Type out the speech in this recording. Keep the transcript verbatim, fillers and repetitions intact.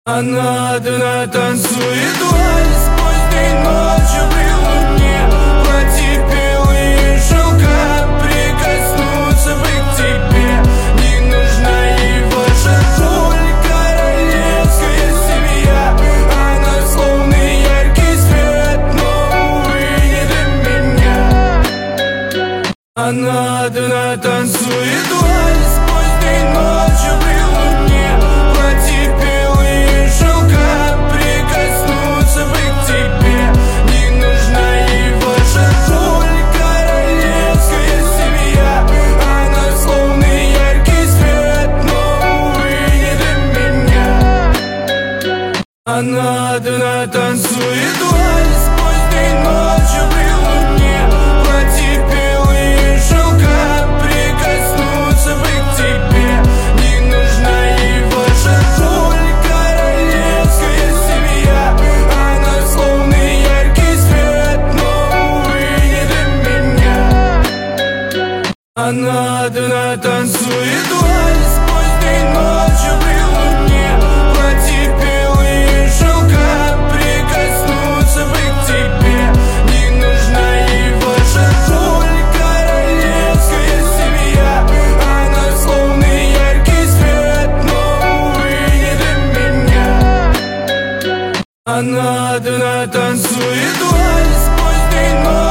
Она одна танцует вальс поздней ночью при луне. Платье белые шелка, прикоснуться бы к тебе. Не нужна ей ваша роль, королевская семья. Она словно яркий свет, но, увы, не для меня. Она одна танцует вальс поздней ночью при луне. Платье белые шелка, прикоснуться бы к тебе. Не нужна ей ваша роль, королевская семья. Она словно яркий свет, но, увы, не для меня. Она одна танцует вальс поздней ночью при луне. Платье белые шелка, прикоснуться бы к тебе. Не нужна ей ваша роль, королевская семья. Она словно яркий свет, но, увы, не для меня. Она одна танцует вальс поздней ночью при луне. Платье белые шелка, прикоснуться бы к тебе. Не нужна ей ваша роль, королевская семья. Она словно яркий свет, но, увы, не для меня. Она одна танцует вальс поздней ночью.